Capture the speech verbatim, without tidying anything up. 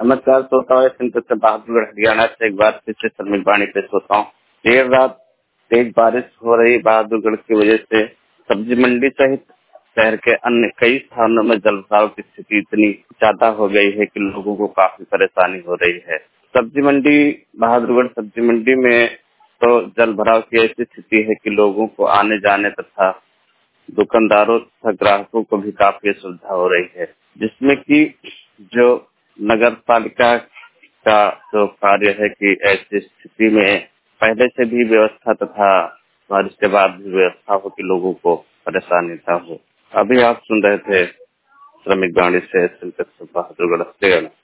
नमस्कार, श्रोताओं, सिंध से बहादुरगढ़ हरियाणा से एक बार फिर से श्रमिक वाणी पे होता हूँ। देर रात तेज बारिश हो रही बहादुरगढ़ की वजह से सब्जी मंडी सहित शहर के अन्य कई स्थानों में जल भराव की स्थिति इतनी ज्यादा हो गई है कि लोगों को काफी परेशानी हो रही है। सब्जी मंडी बहादुरगढ़ सब्जी मंडी में तो जल भराव की ऐसी स्थिति है कि लोगों को आने जाने तथा दुकानदारों तथा ग्राहकों को भी काफी असुविधा हो रही है, जिसमें कि जो नगर पालिका का जो कार्य है कि ऐसी स्थिति में पहले से भी व्यवस्था तथा बारिश के बाद भी व्यवस्था हो कि लोगों को परेशानी न हो। अभी आप सुन रहे थे श्रमिक वाणी से बहादुरगढ़ हरियाणा।